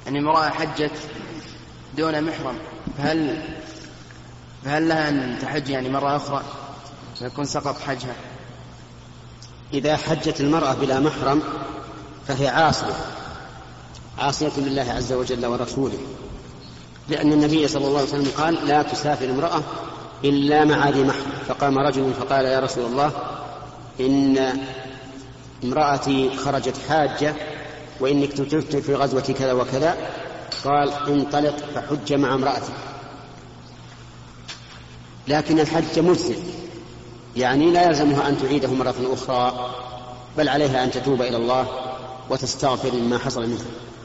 يعني امرأة حجت دون محرم، فهل لها أن تحج يعني مرة أخرى فيكون سقط حجها؟ إذا حجت المرأة بلا محرم فهي عاصية لله عز وجل ورسوله، لأن النبي صلى الله عليه وسلم قال لا تسافر امرأة إلا مع ذي محرم. فقام رجل فقال يا رسول الله إن امرأتي خرجت حاجة وإني اكتشفت في غزوة كذا وكذا. قال انطلق فحج مع امرأتي. لكن الحج مجزئ، يعني لا يلزمها أن تعيده مرة أخرى، بل عليها أن تتوب إلى الله وتستغفر مما حصل منها.